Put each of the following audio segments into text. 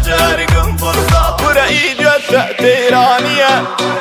لجاركم فرصة ورأيد تأتيرانية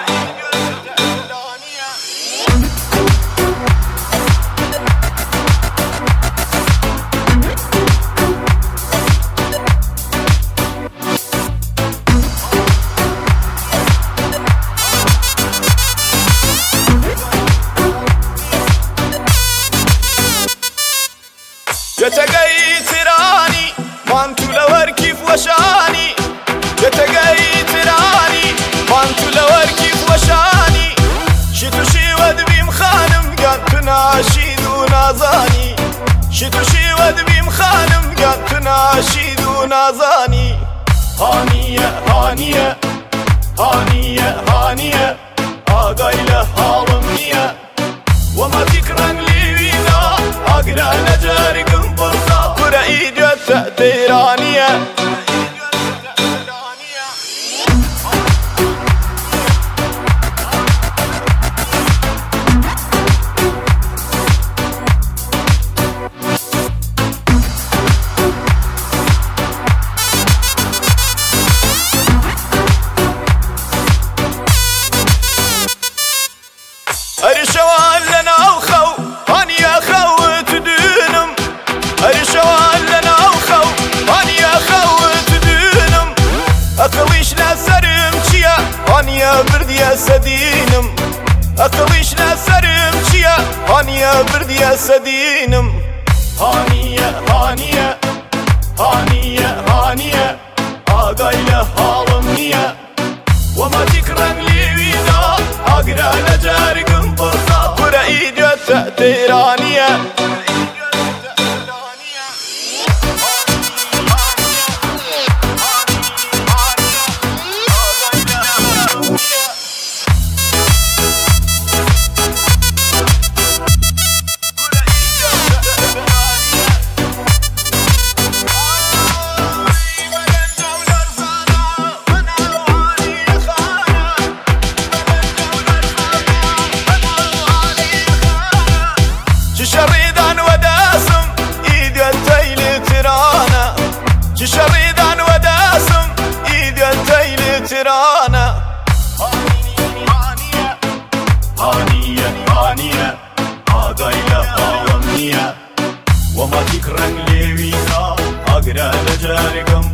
جتقي تراني ما انتو لور كيف وشاني جتقي تراني ما انتو لور كيف وشاني شتو شي ود بيم خانم قد تناشيد ونازاني شتو شي ود بيم خانم قد تناشيد ونازاني هانية هانية هانية هانية آقايلة هالمية وما تكرن لي وينا أقرأ لجاركم فرصة ورأيد تأتيرانية أرشوان لنا وخو هاني أخو تدينم أرشوان لنا وخو هاني أخو تدينم أقليش لا سرم شيا هاني بردي سدينم أقليش لا سرم شيا هاني بردي سدينم هانية هانية هانية هانية آقايلة هالمية وما تكرن لي وينا أقرأ لجاركم فرصة ورأيد تأتيرانية شريدان وداسم ايد التيل ترانا شريدان وداسم ايد التيل ترانا هانية هانية هانية آقايلة هالمية وما تكرن لي وينا أقرأ لجاركم